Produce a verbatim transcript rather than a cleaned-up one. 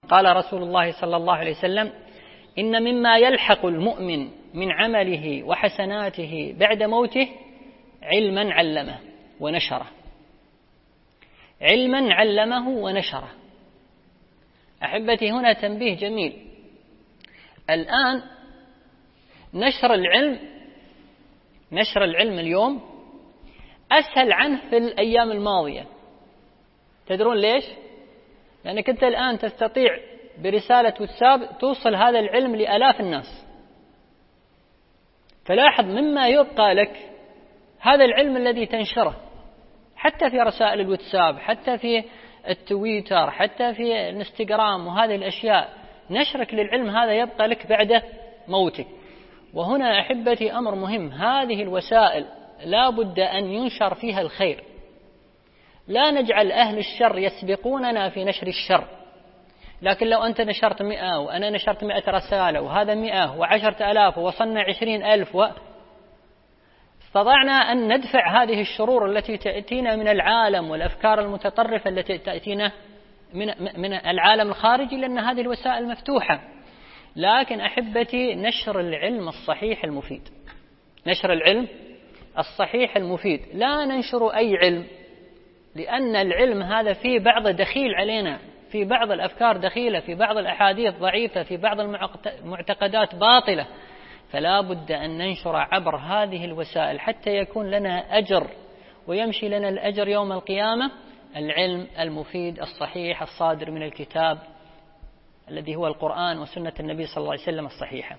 قال رسول الله صلى الله عليه وسلم: إن مما يلحق المؤمن من عمله وحسناته بعد موته علما علمه ونشره، علما علمه ونشره. أحبتي، هنا تنبيه جميل. الآن نشر العلم نشر العلم اليوم أسهل عنه في الأيام الماضية. تدرون ليش؟ لأنك أنت الآن تستطيع برسالة واتساب توصل هذا العلم لآلاف الناس. فلاحظ مما يبقى لك هذا العلم الذي تنشره، حتى في رسائل الواتساب، حتى في التويتر، حتى في الانستغرام وهذه الأشياء. نشرك للعلم هذا يبقى لك بعد موتك. وهنا أحبتي أمر مهم، هذه الوسائل لا بد أن ينشر فيها الخير. لا نجعل أهل الشر يسبقوننا في نشر الشر. لكن لو أنت نشرت مئة وأنا نشرت مئة رسالة وهذا مئة وعشرة ألاف ووصلنا عشرين ألف و... استطعنا أن ندفع هذه الشرور التي تأتينا من العالم والأفكار المتطرفة التي تأتينا من, من العالم الخارجي، لأن هذه الوسائل مفتوحة. لكن أحبتي، نشر العلم الصحيح المفيد، نشر العلم الصحيح المفيد. لا ننشر أي علم، لأن العلم هذا فيه بعض دخيل علينا، في بعض الأفكار دخيلة، في بعض الأحاديث ضعيفة، في بعض المعتقدات باطلة. فلا بد أن ننشر عبر هذه الوسائل حتى يكون لنا أجر ويمشي لنا الأجر يوم القيامة، العلم المفيد الصحيح الصادر من الكتاب الذي هو القرآن وسنة النبي صلى الله عليه وسلم الصحيحة.